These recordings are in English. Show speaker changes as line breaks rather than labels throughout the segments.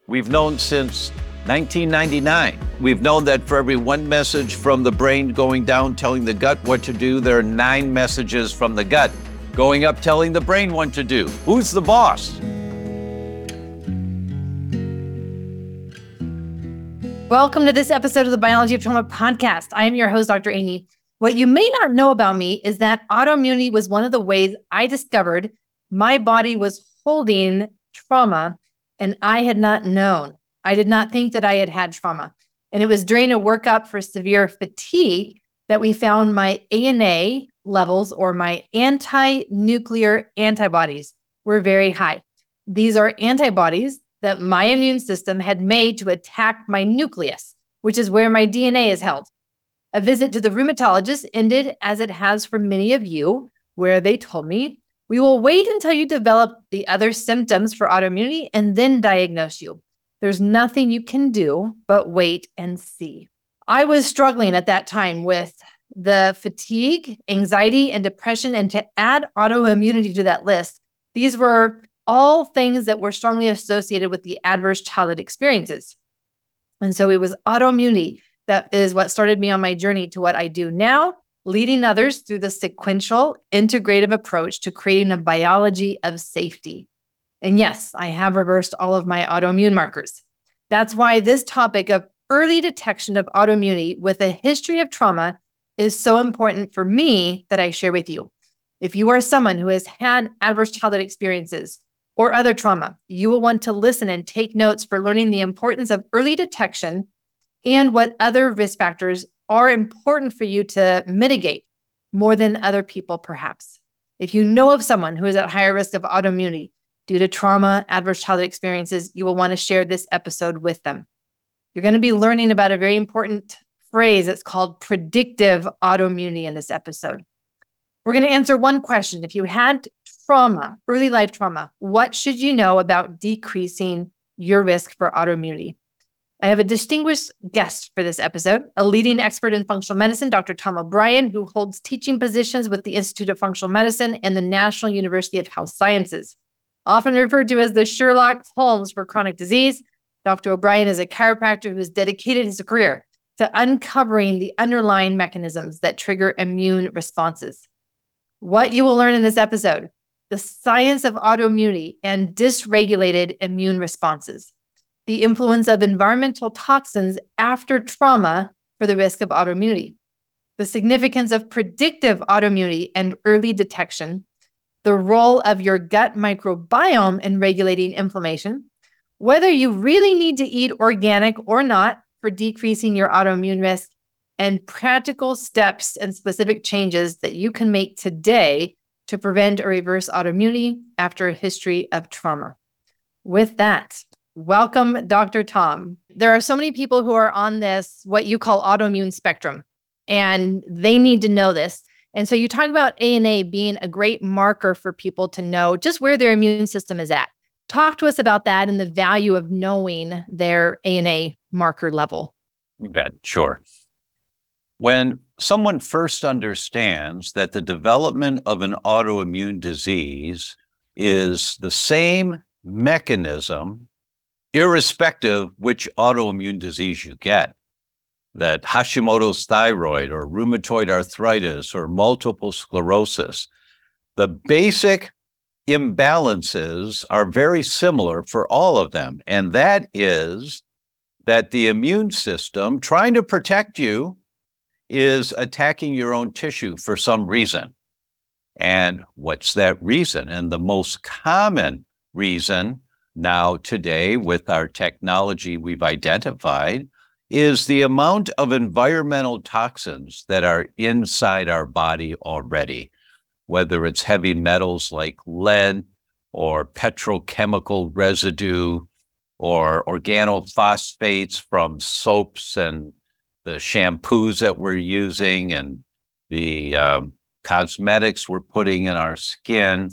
We've known since 1999. We've known that for every one message from the brain going down telling the gut what to do, there are 9 messages from the gut going up telling the brain what to do. Who's the boss?
Welcome to this episode of the Biology of Trauma podcast. I am your host, Dr. Amy. What you may not know about me is that autoimmunity was one of the ways I discovered my body was holding trauma, and I had not known. I did not think that I had had trauma. And it was during a workup for severe fatigue that we found my ANA levels, or my anti-nuclear antibodies, were very high. These are antibodies that my immune system had made to attack my nucleus, which is where my DNA is held. A visit to the rheumatologist ended as it has for many of you, where they told me, we will wait until you develop the other symptoms for autoimmunity and then diagnose you. There's nothing you can do but wait and see. I was struggling at that time with the fatigue, anxiety, and depression, and to add autoimmunity to that list, these were all things that were strongly associated with the adverse childhood experiences. And so it was autoimmunity that is what started me on my journey to what I do now, leading others through the sequential, integrative approach to creating a biology of safety. And yes, I have reversed all of my autoimmune markers. That's why this topic of early detection of autoimmunity with a history of trauma is so important for me that I share with you. If you are someone who has had adverse childhood experiences or other trauma, you will want to listen and take notes for learning the importance of early detection and what other risk factors are important for you to mitigate more than other people, perhaps. If you know of someone who is at higher risk of autoimmunity due to trauma, adverse childhood experiences, you will want to share this episode with them. You're going to be learning about a very important phrase. It's called predictive autoimmunity in this episode. We're going to answer one question. If you had trauma, early life trauma, what should you know about decreasing your risk for autoimmunity? I have a distinguished guest for this episode, a leading expert in functional medicine, Dr. Tom O'Brien, who holds teaching positions with the Institute of Functional Medicine and the National University of Health Sciences. Often referred to as the Sherlock Holmes for chronic disease, Dr. O'Brien is a chiropractor who has dedicated his career to uncovering the underlying mechanisms that trigger immune responses. What you will learn in this episode: the science of autoimmunity and dysregulated immune responses, the influence of environmental toxins after trauma for the risk of autoimmunity, the significance of predictive autoimmunity and early detection, the role of your gut microbiome in regulating inflammation, whether you really need to eat organic or not for decreasing your autoimmune risk, and practical steps and specific changes that you can make today to prevent or reverse autoimmunity after a history of trauma. With that, welcome, Dr. Tom. There are so many people who are on this, what you call autoimmune spectrum, and they need to know this. And so you talk about ANA being a great marker for people to know just where their immune system is at. Talk to us about that and the value of knowing their ANA marker level.
You bet, sure. When someone first understands that the development of an autoimmune disease is the same mechanism, irrespective which autoimmune disease you get, that Hashimoto's thyroid or rheumatoid arthritis or multiple sclerosis, the basic imbalances are very similar for all of them. And that is that the immune system, trying to protect you, is attacking your own tissue for some reason. And what's that reason? And the most common reason now today with our technology we've identified is the amount of environmental toxins that are inside our body already, whether it's heavy metals like lead or petrochemical residue or organophosphates from soaps and the shampoos that we're using and the cosmetics we're putting in our skin,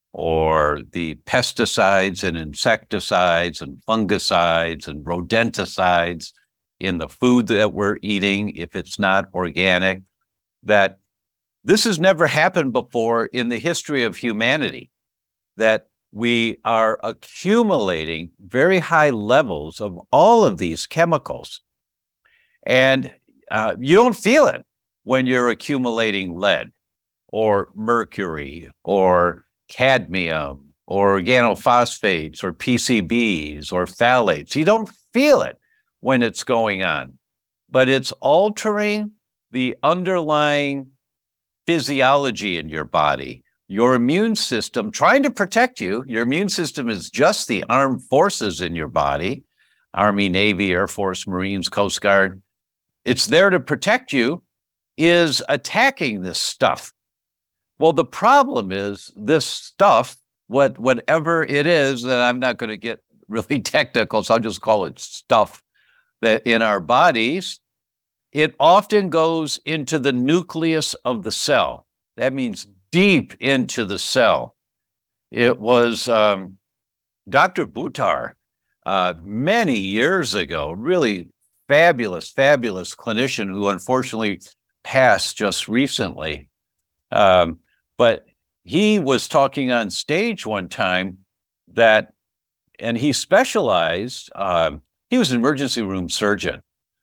or the pesticides and insecticides and fungicides and rodenticides in the food that we're eating, if it's not organic, that this has never happened before in the history of humanity, that we are accumulating very high levels of all of these chemicals. And you don't feel it when you're accumulating lead or mercury or cadmium or organophosphates or PCBs or phthalates. You don't feel it when it's going on, but it's altering the underlying physiology in your body. Your immune system trying to protect you. Your immune system is just the armed forces in your body, Army, Navy, Air Force, Marines, Coast Guard. It's there to protect you, is attacking this stuff. Well, the problem is this stuff, whatever it is, that I'm not going to get really technical, so I'll just call it stuff that in our bodies, it often goes into the nucleus of the cell. That means deep into the cell. It was Dr. Buttar many years ago, really fabulous clinician who unfortunately passed just recently. But he was talking on stage one time and he specialized, he was an emergency room surgeon.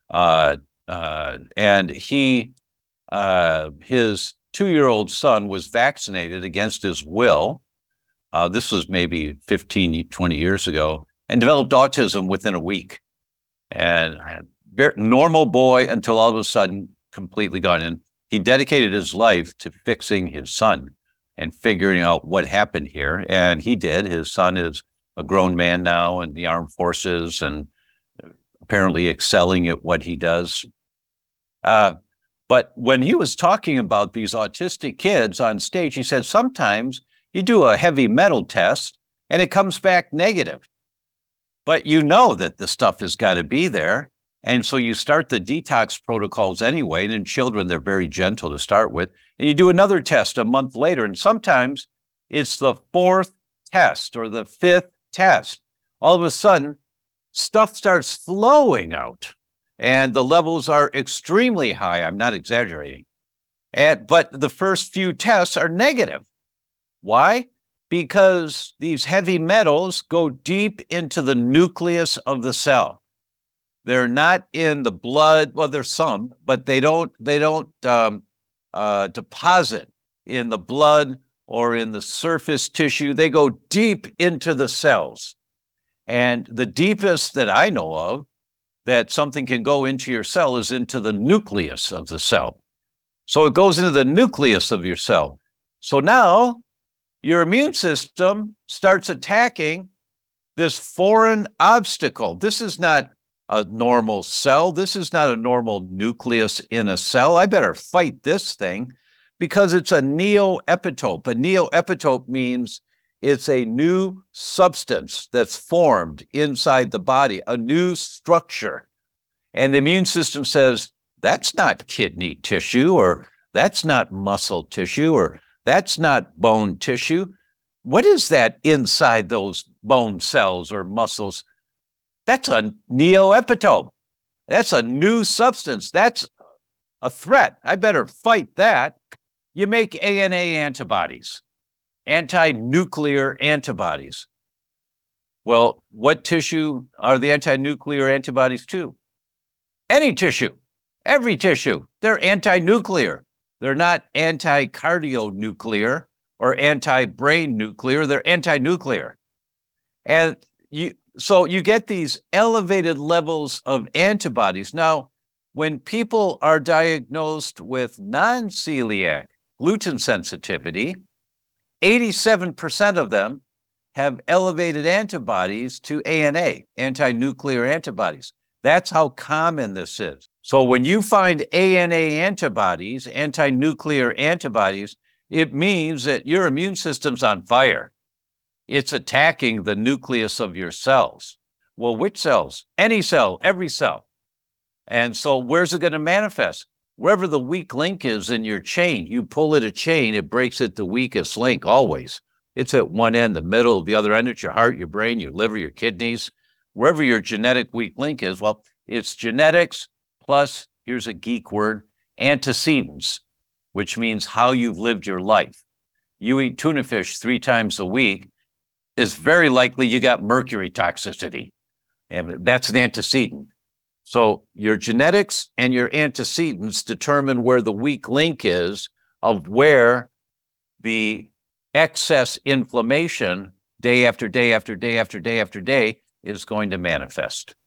And his 2-year-old son was vaccinated against his will. This was maybe 15, 20 years ago, and developed autism within a week. And very normal boy until all of a sudden completely gone. And he dedicated his life to fixing his son and figuring out what happened here. And he did. His son is a grown man now in the armed forces and apparently excelling at what he does. But when he was talking about these autistic kids on stage, he said, sometimes you do a heavy metal test and it comes back negative, but you know that the stuff has got to be there. And so you start the detox protocols anyway. And in children, they're very gentle to start with. And you do another test a month later. And sometimes it's the 4th test or the 5th test. All of a sudden, stuff starts flowing out. And the levels are extremely high. I'm not exaggerating. But the first few tests are negative. Why? Because these heavy metals go deep into the nucleus of the cell. They're not in the blood. Well, there's some, but they don't deposit in the blood or in the surface tissue. They go deep into the cells. And the deepest that I know of that something can go into your cell is into the nucleus of the cell. So it goes into the nucleus of your cell. So now your immune system starts attacking this foreign obstacle. This is not a normal cell. This is not a normal nucleus in a cell. I better fight this thing because it's a neoepitope. A neoepitope means it's a new substance that's formed inside the body, a new structure. And the immune system says, that's not kidney tissue, or that's not muscle tissue, or that's not bone tissue. What is that inside those bone cells or muscles? That's a neoepitope. That's a new substance. That's a threat. I better fight that. You make ANA antibodies. Anti-nuclear antibodies. Well, what tissue are the anti-nuclear antibodies to? Any tissue, every tissue. They're anti-nuclear. They're not anti-cardionuclear or anti-brain nuclear. They're anti-nuclear. And so you get these elevated levels of antibodies. Now, when people are diagnosed with non-celiac gluten sensitivity, 87% of them have elevated antibodies to ANA, anti-nuclear antibodies. That's how common this is. So when you find ANA antibodies, anti-nuclear antibodies, it means that your immune system's on fire. It's attacking the nucleus of your cells. Well, which cells? Any cell, every cell. And so where's it going to manifest? Wherever the weak link is in your chain, you pull at a chain, it breaks at the weakest link always. It's at one end, the middle, the other end, it's your heart, your brain, your liver, your kidneys. Wherever your genetic weak link is, well, it's genetics plus, here's a geek word, antecedents, which means how you've lived your life. You eat tuna fish 3 times a week. it's very likely you got mercury toxicity, and that's an antecedent. So your genetics and your antecedents determine where the weak link is of where the excess inflammation day after day after day after day after day is going to manifest.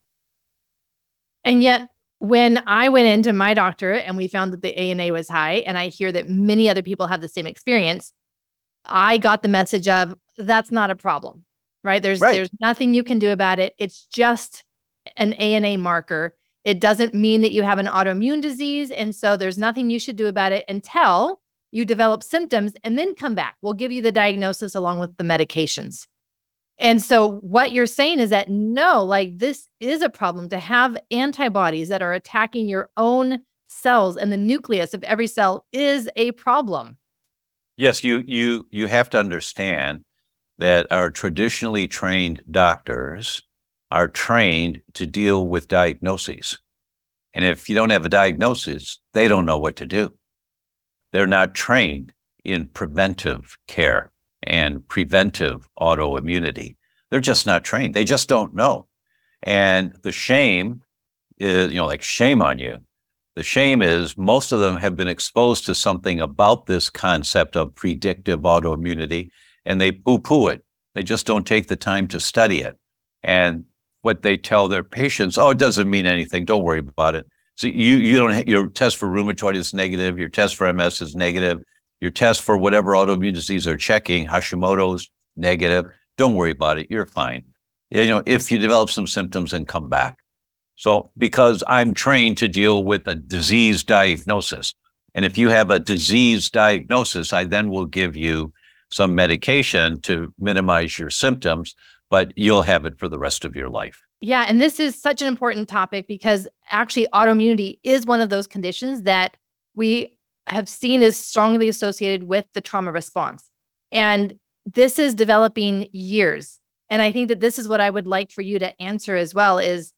And yet, when I went into my doctor and we found that the ANA was high, and I hear that many other people have the same experience, I got the message of that's not a problem, right? There's nothing you can do about it. It's just an ANA marker. It doesn't mean that you have an autoimmune disease. And so there's nothing you should do about it until you develop symptoms and then come back. We'll give you the diagnosis along with the medications. And so what you're saying is that no, like this is a problem to have antibodies that are attacking your own cells, and the nucleus of every cell is a problem.
Yes, you have to understand that our traditionally trained doctors are trained to deal with diagnoses. And if you don't have a diagnosis, they don't know what to do. They're not trained in preventive care and preventive autoimmunity. They're just not trained. They just don't know. And the shame is, like shame on you. The shame is most of them have been exposed to something about this concept of predictive autoimmunity, and they poo-poo it. They just don't take the time to study it. And what they tell their patients, oh, it doesn't mean anything. Don't worry about it. So you don't, your test for rheumatoid is negative. Your test for MS is negative. Your test for whatever autoimmune disease they're checking, Hashimoto's negative. Don't worry about it. You're fine. If you develop some symptoms and come back. So because I'm trained to deal with a disease diagnosis, and if you have a disease diagnosis, I then will give you some medication to minimize your symptoms, but you'll have it for the rest of your life.
Yeah. And this is such an important topic because actually autoimmunity is one of those conditions that we have seen is strongly associated with the trauma response. And this is developing years. And I think that this is what I would like for you to answer as well is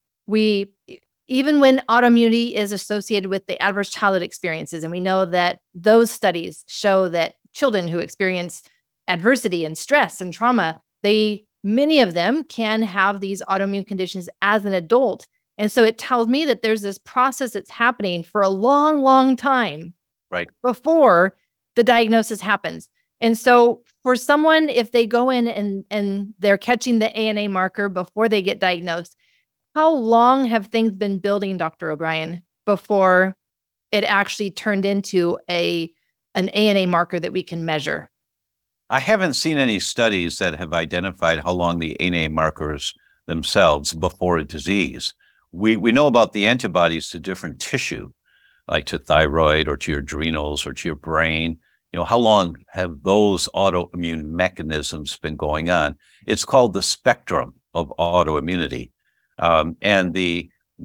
even when autoimmunity is associated with the adverse childhood experiences, and we know that those studies show that children who experience adversity and stress and trauma, many of them can have these autoimmune conditions as an adult. And so it tells me that there's this process that's happening for a long, long time before the diagnosis happens. And so for someone, if they go in and they're catching the ANA marker before they get diagnosed, how long have things been building, Dr. O'Brien, before it actually turned into an ANA marker that we can measure?
I haven't seen any studies that have identified how long the ANA markers themselves before a disease. We know about the antibodies to different tissue, like to thyroid or to your adrenals or to your brain. How long have those autoimmune mechanisms been going on? It's called the spectrum of autoimmunity. And the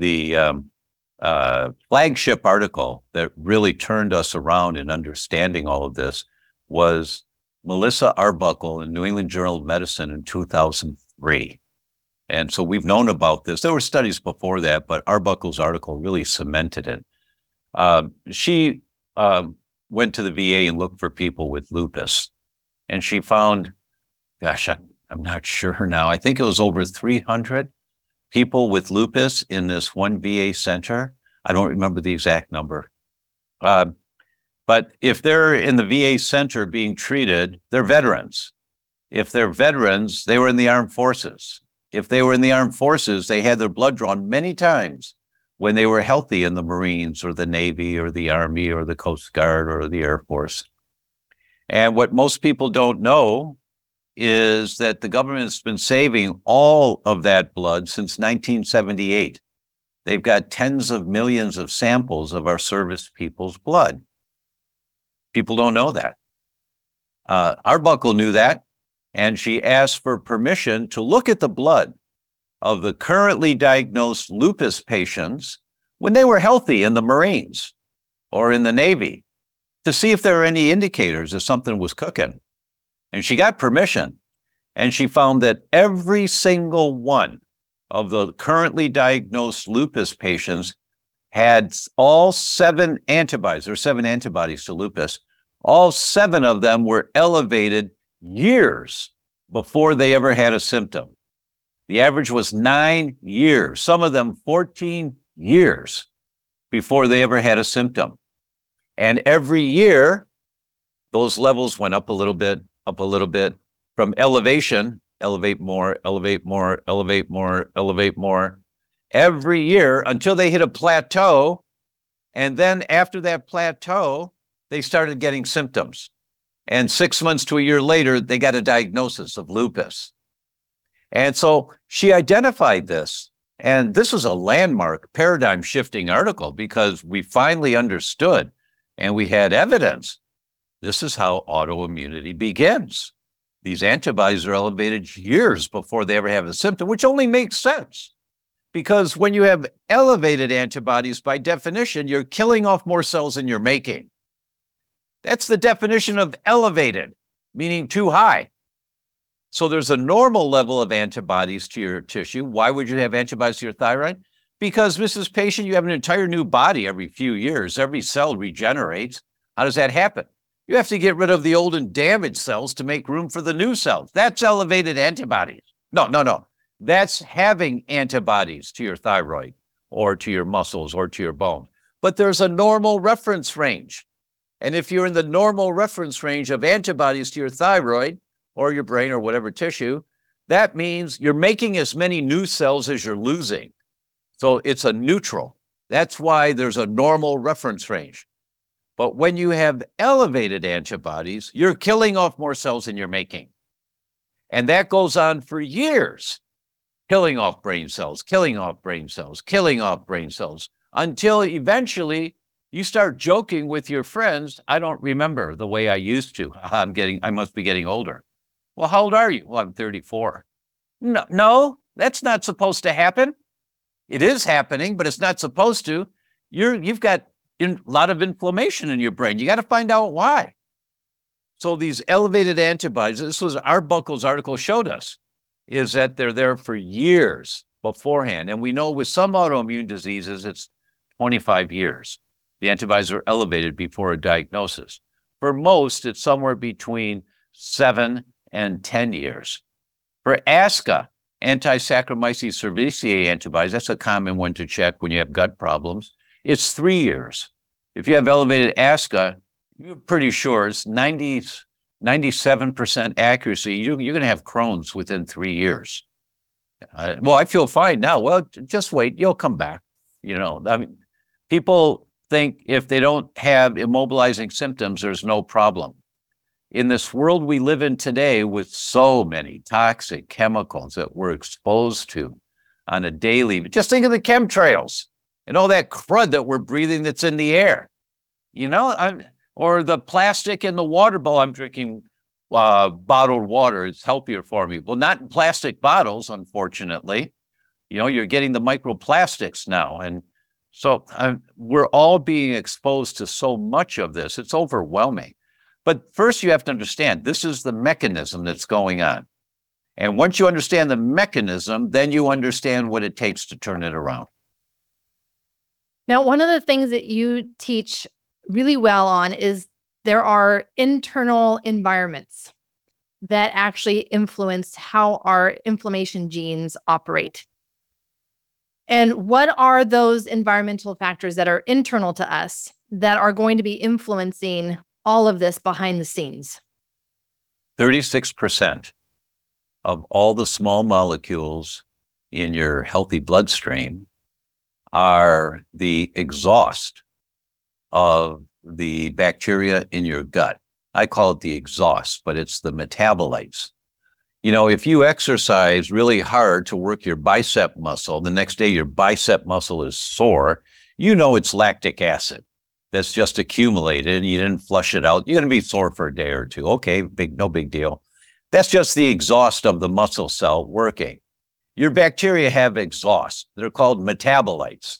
flagship article that really turned us around in understanding all of this was Melissa Arbuckle in New England Journal of Medicine in 2003. And so we've known about this. There were studies before that, but Arbuckle's article really cemented it. She went to the VA and looked for people with lupus. And she found, I'm not sure now, I think it was over 300 people with lupus in this one VA center. I don't remember the exact number. But if they're in the VA center being treated, they're veterans. If they're veterans, they were in the armed forces. If they were in the armed forces, they had their blood drawn many times when they were healthy in the Marines or the Navy or the Army or the Coast Guard or the Air Force. And what most people don't know is that the government's been saving all of that blood since 1978. They've got tens of millions of samples of our service people's blood. People don't know that. Arbuckle knew that, and she asked for permission to look at the blood of the currently diagnosed lupus patients when they were healthy in the Marines or in the Navy to see if there were any indicators that something was cooking. And she got permission, and she found that every single one of the currently diagnosed lupus patients had all 7 antibodies. There are 7 antibodies to lupus. All 7 of them were elevated years before they ever had a symptom. The average was 9 years, some of them 14 years before they ever had a symptom. And every year, those levels went up a little bit, from elevation, elevate more, elevate more, elevate more, elevate more, every year until they hit a plateau. And then after that plateau, they started getting symptoms. And 6 months to a year later, they got a diagnosis of lupus. And so she identified this. And this was a landmark paradigm shifting article because we finally understood and we had evidence. This is how autoimmunity begins. These antibodies are elevated years before they ever have a symptom, which only makes sense. Because when you have elevated antibodies, by definition, you're killing off more cells than you're making. That's the definition of elevated, meaning too high. So there's a normal level of antibodies to your tissue. Why would you have antibodies to your thyroid? Because, Mrs. Patient, you have an entire new body every few years. Every cell regenerates. How does that happen? You have to get rid of the old and damaged cells to make room for the new cells. That's elevated antibodies. No. That's having antibodies to your thyroid or to your muscles or to your bone. But there's a normal reference range. And if you're in the normal reference range of antibodies to your thyroid or your brain or whatever tissue, that means you're making as many new cells as you're losing. So it's a neutral. That's why there's a normal reference range. But when you have elevated antibodies, you're killing off more cells than you're making. And that goes on for years, killing off brain cells, killing off brain cells, killing off brain cells, until eventually you start joking with your friends. I don't remember the way I used to. I must be getting older. Well, how old are you? Well, I'm 34. No, that's not supposed to happen. It is happening, but it's not supposed to. You've got a lot of inflammation in your brain. You got to find out why. So these elevated antibodies, this was Arbuckle's article showed us, is that they're there for years beforehand. And we know with some autoimmune diseases, it's 25 years. The antibodies are elevated before a diagnosis. For most, it's somewhere between 7 and 10 years. For ASCA, anti-Saccharomyces cerevisiae antibodies, that's a common one to check when you have gut problems. It's 3 years. If you have elevated ASCA, you're pretty sure it's 97% accuracy. You're going to have Crohn's within 3 years. Well, I feel fine now. Well, just wait. You'll come back. People think if they don't have immobilizing symptoms, there's no problem. In this world we live in today with so many toxic chemicals that we're exposed to on a daily, just think of the chemtrails and all that crud that we're breathing that's in the air, or the plastic in the water bowl. I'm drinking bottled water. It's healthier for me. Well, not in plastic bottles, unfortunately. You're getting the microplastics now. And so we're all being exposed to so much of this. It's overwhelming. But first you have to understand, this is the mechanism that's going on. And once you understand the mechanism, then you understand what it takes to turn it around.
Now, one of the things that you teach really well on is there are internal environments that actually influence how our inflammation genes operate. And what are those environmental factors that are internal to us that are going to be influencing all of this behind the scenes?
36% of all the small molecules in your healthy bloodstream are the exhaust of the bacteria in your gut. I call it the exhaust, but it's the metabolites. If you exercise really hard to work your bicep muscle, the next day your bicep muscle is sore, it's lactic acid that's just accumulated and you didn't flush it out. You're going to be sore for a day or two. Okay, no big deal. That's just the exhaust of the muscle cell working. Your bacteria have exhaust. They're called metabolites.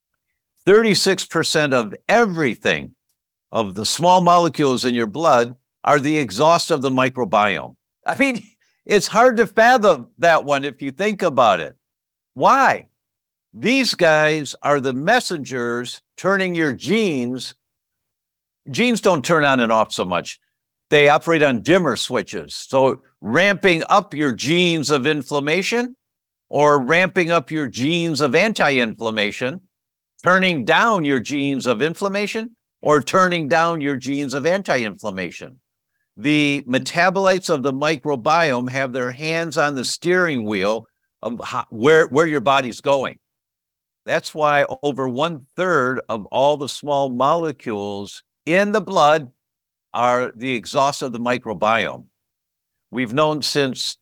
36% of everything, of the small molecules in your blood, are the exhaust of the microbiome. It's hard to fathom that one if you think about it. Why? These guys are the messengers turning your genes. Genes don't turn on and off so much. They operate on dimmer switches. So ramping up your genes of inflammation or ramping up your genes of anti-inflammation, turning down your genes of inflammation or turning down your genes of anti-inflammation. The metabolites of the microbiome have their hands on the steering wheel of where your body's going. That's why over 1/3 of all the small molecules in the blood are the exhaust of the microbiome. We've known since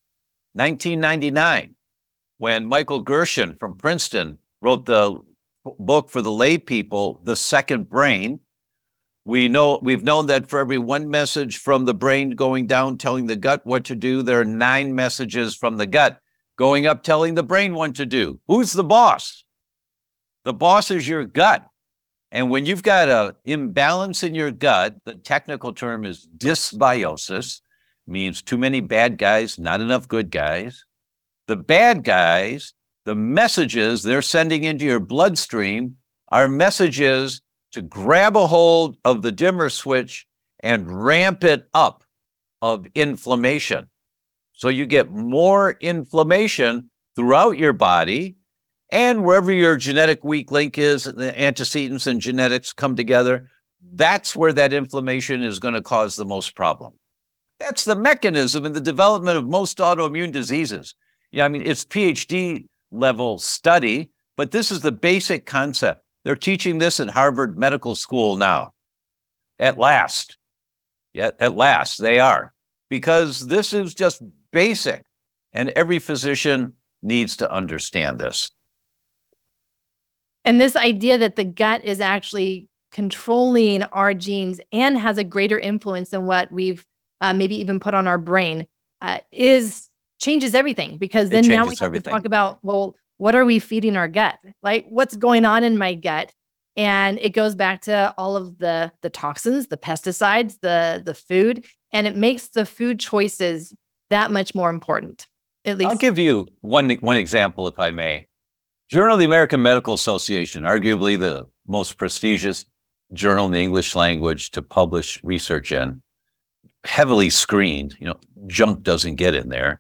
1999, when Michael Gershon from Princeton wrote the book for the lay people, The Second Brain. We've known that for every one message from the brain going down, telling the gut what to do, there are 9 messages from the gut going up, telling the brain what to do. Who's the boss? The boss is your gut. And when you've got an imbalance in your gut, the technical term is dysbiosis, means too many bad guys, not enough good guys. The bad guys, the messages they're sending into your bloodstream are messages to grab a hold of the dimmer switch and ramp it up of inflammation. So you get more inflammation throughout your body, and wherever your genetic weak link is, the antecedents and genetics come together, that's where that inflammation is going to cause the most problem. That's the mechanism in the development of most autoimmune diseases. Yeah, I mean, it's PhD level study, but this is the basic concept. They're teaching this at Harvard Medical School now. At last. Yeah, at last they are. Because this is just basic. And every physician needs to understand this.
And this idea that the gut is actually controlling our genes and has a greater influence than what we've maybe even put on our brain changes everything. Because then now we have to talk about, well, what are we feeding our gut? Like, what's going on in my gut? And it goes back to all of the toxins, the pesticides, the food, and it makes the food choices that much more important. At least
I'll give you one example, if I may. Journal of the American Medical Association, arguably the most prestigious journal in the English language to publish research in, heavily screened, junk doesn't get in there.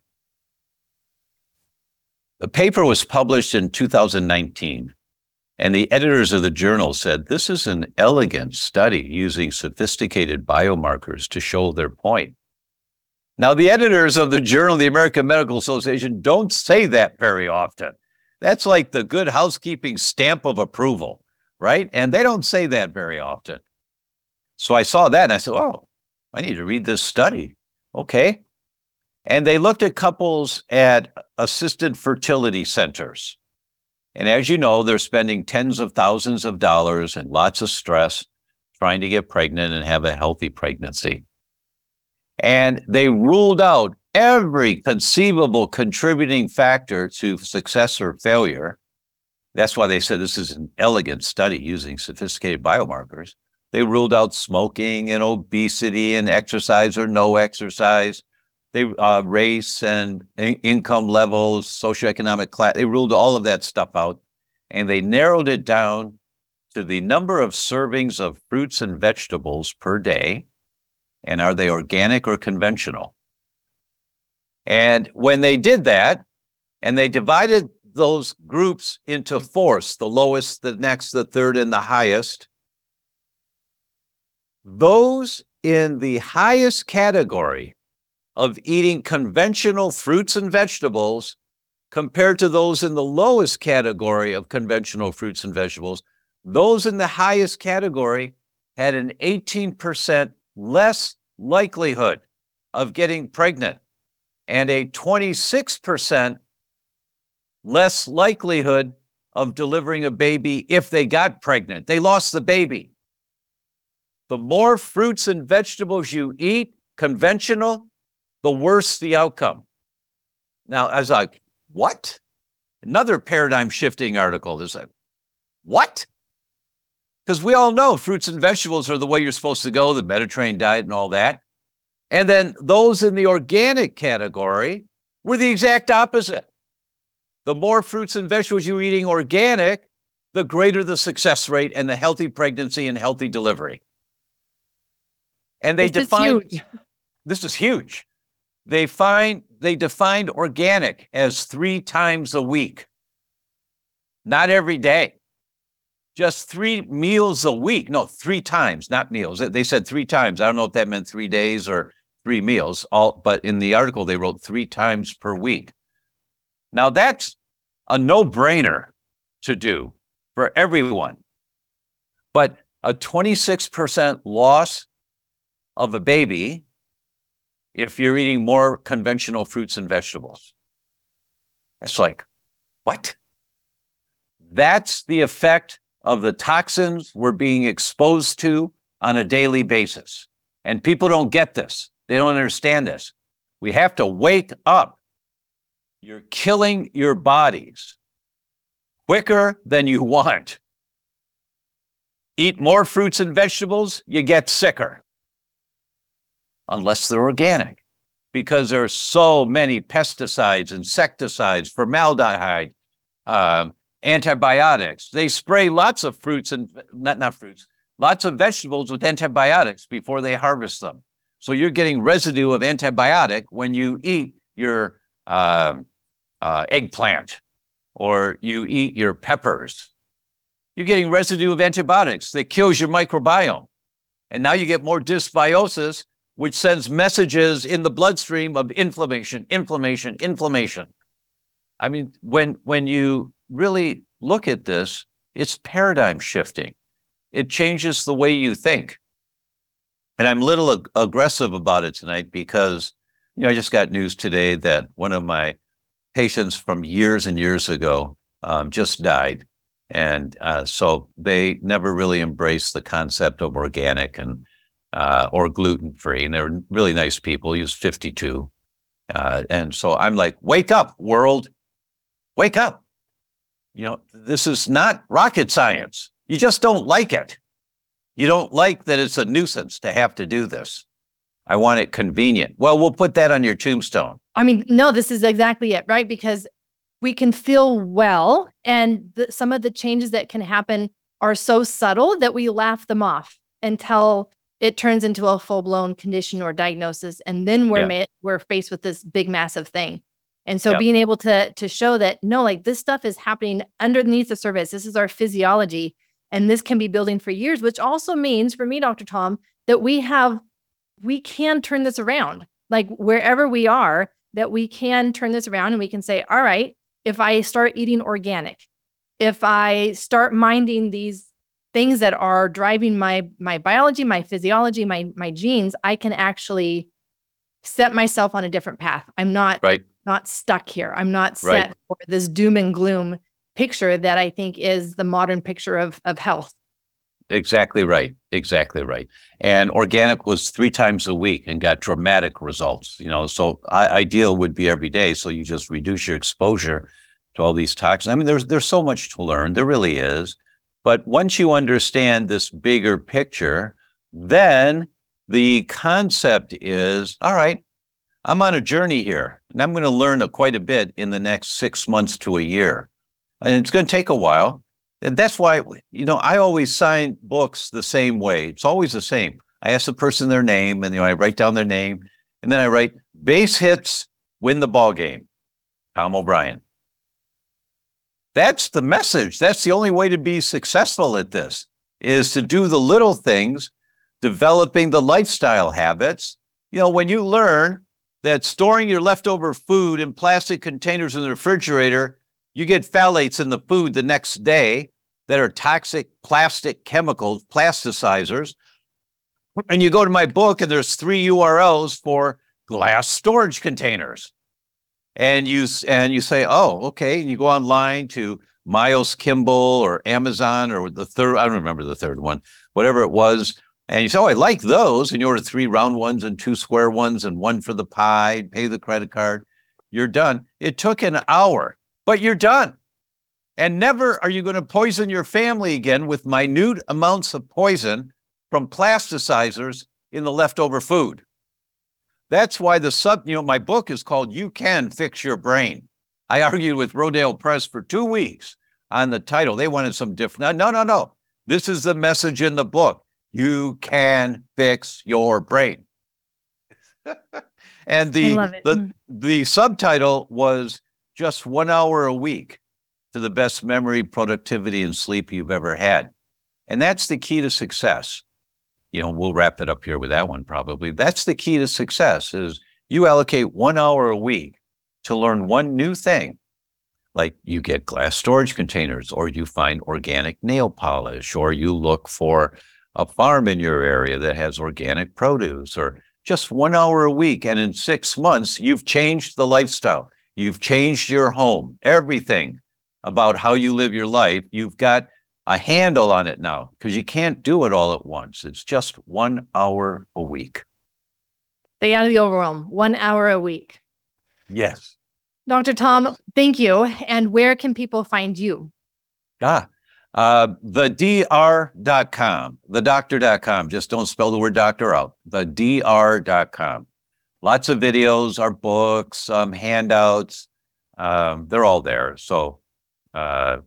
The paper was published in 2019, and the editors of the journal said, this is an elegant study using sophisticated biomarkers to show their point. Now, the editors of the Journal of the American Medical Association don't say that very often. That's like the good housekeeping stamp of approval, right? And they don't say that very often. So I saw that and I said, oh, I need to read this study. Okay. And they looked at couples at assisted fertility centers. And as you know, they're spending tens of thousands of dollars and lots of stress trying to get pregnant and have a healthy pregnancy. And they ruled out every conceivable contributing factor to success or failure. That's why they said this is an elegant study using sophisticated biomarkers. They ruled out smoking and obesity and exercise or no exercise. They race and income levels, socioeconomic class. They ruled all of that stuff out, and they narrowed it down to the number of servings of fruits and vegetables per day, and are they organic or conventional? And when they did that, and they divided those groups into fourths, the lowest, the next, the third, and the highest, those in the highest category of eating conventional fruits and vegetables compared to those in the lowest category of conventional fruits and vegetables, those in the highest category had an 18% less likelihood of getting pregnant and a 26% less likelihood of delivering a baby if they got pregnant. They lost the baby. The more fruits and vegetables you eat, conventional, the worse the outcome. Now, I was like, what? Another paradigm shifting article. There's like, what? Because we all know fruits and vegetables are the way you're supposed to go, the Mediterranean diet and all that. And then those in the organic category were the exact opposite. The more fruits and vegetables you're eating organic, the greater the success rate and the healthy pregnancy and healthy delivery. And they
This is
define,
huge.
this is huge. They defined organic as 3 times a week, not every day, just 3 meals a week. No, 3 times, not meals. They said 3 times. I don't know if that meant 3 days or 3 meals, but in the article, they wrote 3 times per week. Now that's a no-brainer to do for everyone, but a 26% loss of a baby if you're eating more conventional fruits and vegetables. It's like, what? That's the effect of the toxins we're being exposed to on a daily basis. And people don't get this. They don't understand this. We have to wake up. You're killing your bodies quicker than you want. Eat more fruits and vegetables, you get sicker. Unless they're organic, because there are so many pesticides, insecticides, formaldehyde, antibiotics. They spray lots of fruits and lots of vegetables with antibiotics before they harvest them. So you're getting residue of antibiotic when you eat your eggplant or you eat your peppers. You're getting residue of antibiotics that kills your microbiome. And now you get more dysbiosis, which sends messages in the bloodstream of inflammation. I mean, when you really look at this, it's paradigm shifting. It changes the way you think. And I'm a little aggressive about it tonight because, I just got news today that one of my patients from years and years ago just died. And so they never really embraced the concept of organic and or gluten-free. And they're really nice people. He was 52. And so I'm like, wake up, world. Wake up. This is not rocket science. You just don't like it. You don't like that it's a nuisance to have to do this. I want it convenient. Well, we'll put that on your tombstone.
I mean, no, this is exactly it, right? Because we can feel well, and some of the changes that can happen are so subtle that we laugh them off until it turns into a full-blown condition or diagnosis, and then we're faced with this big, massive thing. And so being able to show that, no, like this stuff is happening underneath the surface. This is our physiology, and this can be building for years, which also means for me, Dr. Tom, that we can turn this around. Like wherever we are, that we can turn this around and we can say, all right, if I start eating organic, if I start minding these things that are driving my biology, my physiology, my genes, I can actually set myself on a different path. I'm not stuck here. I'm not set for this doom and gloom picture that I think is the modern picture of health.
Exactly right. Exactly right. And organic was 3 times a week and got dramatic results. So ideal would be every day. So you just reduce your exposure to all these toxins. I mean, there's so much to learn. There really is. But once you understand this bigger picture, then the concept is, all right, I'm on a journey here, and I'm going to learn quite a bit in the next 6 months to a year. And it's going to take a while. And that's why, I always sign books the same way. It's always the same. I ask the person their name, and I write down their name, and then I write base hits, win the ball game. Tom O'Brien. That's the message. That's the only way to be successful at this, is to do the little things, developing the lifestyle habits. When you learn that storing your leftover food in plastic containers in the refrigerator, you get phthalates in the food the next day that are toxic plastic chemicals, plasticizers. And you go to my book and there's 3 URLs for glass storage containers. And you say, oh, okay. And you go online to Miles Kimball or Amazon or the third, I don't remember the third one, whatever it was. And you say, oh, I like those. And you order 3 round ones and 2 square ones and 1 for the pie, pay the credit card. You're done. It took an hour, but you're done. And never are you going to poison your family again with minute amounts of poison from plasticizers in the leftover food. That's why my book is called You Can Fix Your Brain. I argued with Rodale Press for 2 weeks on the title. They wanted some different. No. This is the message in the book. You can fix your brain. And
I love it.
the subtitle was just 1 hour a week to the best memory, productivity, and sleep you've ever had. And that's the key to success. We'll wrap it up here with that one probably. That's the key to success is you allocate 1 hour a week to learn one new thing. Like you get glass storage containers, or you find organic nail polish, or you look for a farm in your area that has organic produce, or just 1 hour a week. And in 6 months, you've changed the lifestyle. You've changed your home, everything about how you live your life. You've got a handle on it now because you can't do it all at once. It's just 1 hour a week.
Stay out of the overwhelm. 1 hour a week.
Yes.
Dr. Tom, thank you. And where can people find you?
TheDR.com, thedoctor.com. Just don't spell the word doctor out. TheDR.com. Lots of videos, our books, handouts. They're all there. So I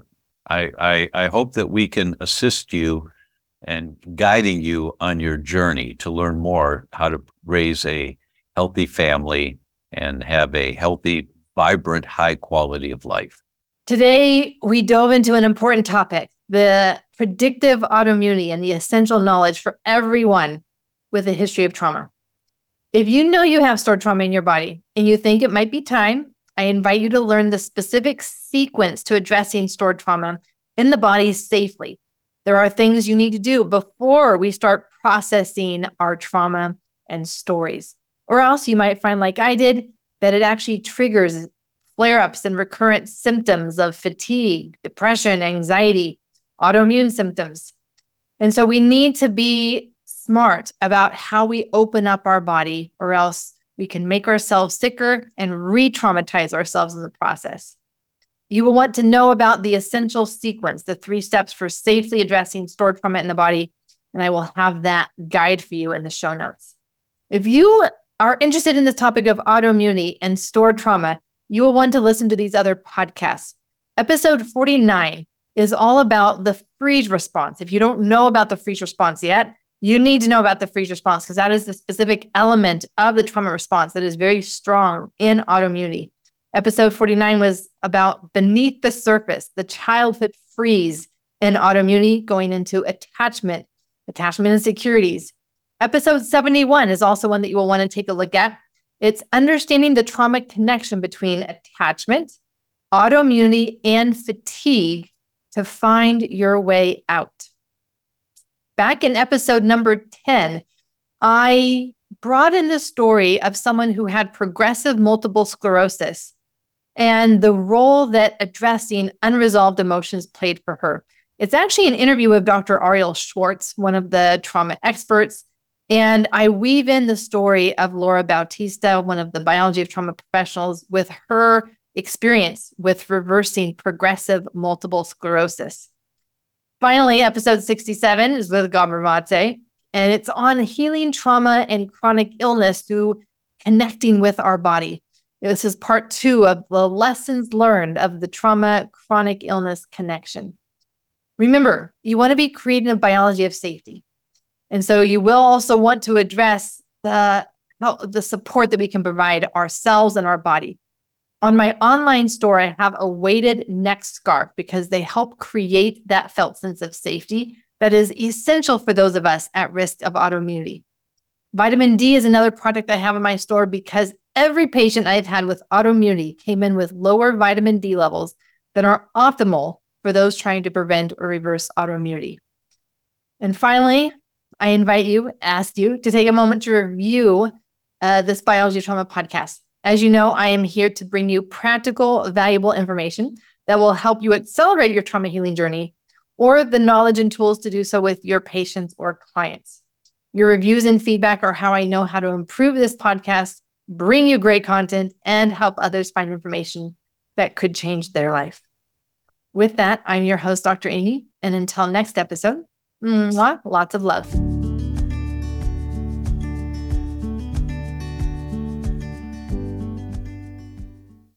hope that we can assist you and guiding you on your journey to learn more how to raise a healthy family and have a healthy, vibrant, high quality of life.
Today, we dove into an important topic, the predictive autoimmunity and the essential knowledge for everyone with a history of trauma. If you know you have stored trauma in your body and you think it might be time, I invite you to learn the specific sequence to addressing stored trauma in the body safely. There are things you need to do before we start processing our trauma and stories. Or else you might find, like I did, that it actually triggers flare-ups and recurrent symptoms of fatigue, depression, anxiety, autoimmune symptoms. And so we need to be smart about how we open up our body, or else we can make ourselves sicker and re-traumatize ourselves in the process. You will want to know about the essential sequence, the 3 steps for safely addressing stored trauma in the body, and I will have that guide for you in the show notes. If you are interested in this topic of autoimmunity and stored trauma, you will want to listen to these other podcasts. Episode 49 is all about the freeze response. If you don't know about the freeze response yet, you need to know about the freeze response because that is the specific element of the trauma response that is very strong in autoimmunity. Episode 49 was about beneath the surface, the childhood freeze in autoimmunity going into attachment insecurities. Episode 71 is also one that you will want to take a look at. It's understanding the trauma connection between attachment, autoimmunity, and fatigue to find your way out. Back in episode number 10, I brought in the story of someone who had progressive multiple sclerosis and the role that addressing unresolved emotions played for her. It's actually an interview with Dr. Ariel Schwartz, one of the trauma experts. And I weave in the story of Laura Bautista, one of the biology of trauma professionals, with her experience with reversing progressive multiple sclerosis. Finally, episode 67 is with Gabor Mate, and it's on healing trauma and chronic illness through connecting with our body. This is part 2 of the lessons learned of the trauma chronic illness connection. Remember, you want to be creating a biology of safety. And so you will also want to address the support that we can provide ourselves and our body. On my online store, I have a weighted neck scarf because they help create that felt sense of safety that is essential for those of us at risk of autoimmunity. Vitamin D is another product I have in my store because every patient I've had with autoimmunity came in with lower vitamin D levels that are optimal for those trying to prevent or reverse autoimmunity. And finally, I ask you to take a moment to review this Biology of Trauma podcast. As you know, I am here to bring you practical, valuable information that will help you accelerate your trauma healing journey or the knowledge and tools to do so with your patients or clients. Your reviews and feedback are how I know how to improve this podcast, bring you great content, and help others find information that could change their life. With that, I'm your host, Dr. Amy, and until next episode, lots of love.